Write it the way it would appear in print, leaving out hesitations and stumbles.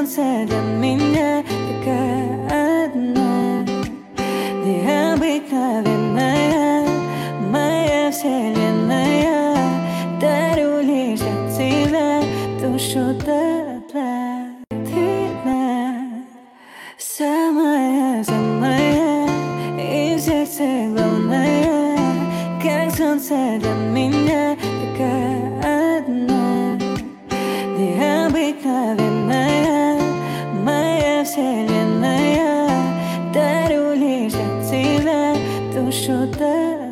солнце для меня, такая одна, необыкновенная, моя вселенная. Дарю лишь для тебя душу дотла. Ты одна, самая и в сердце главная, как солнце для меня, такая одна, необыкновенная, моя вселенная. Дарю лишь для тебя душу дотла.